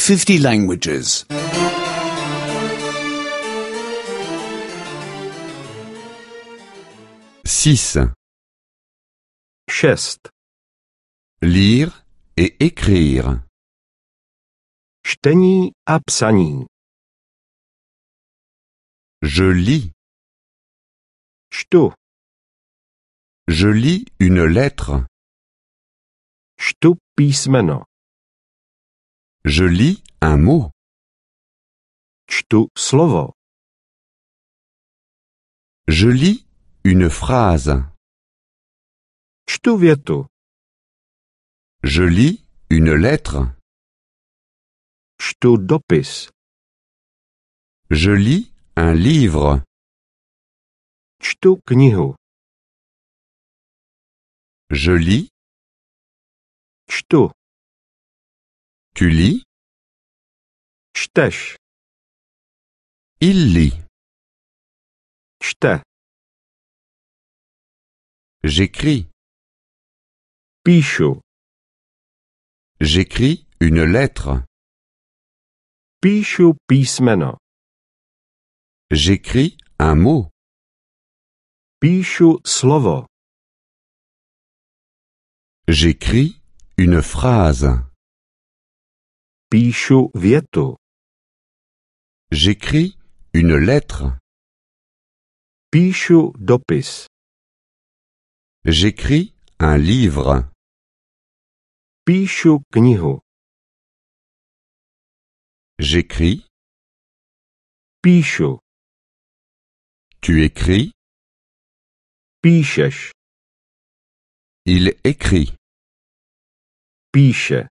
50 languages. 6. 6. Lire et écrire. Čtení a psaní. Je lis. Čtu. Je lis une lettre. Čtu písmeno. Je lis un mot. Čtu slovo. Je lis une phrase. Čtu větu. Je lis une lettre. Čtu dopis. Je lis un livre. Čtu knihu. Je lis. Čtu. Tu lis. Čteš. Il lit. Čte. J'écris. Píšu. J'écris une lettre. Píšu písmeno. J'écris un mot. Píšu slovo. J'écris une phrase. Píšu větu. J'écris une lettre. Píšu dopis. J'écris un livre. Píšu knihu. J'écris. Píšu. Tu écris. Píšeš. Il écrit. Píše.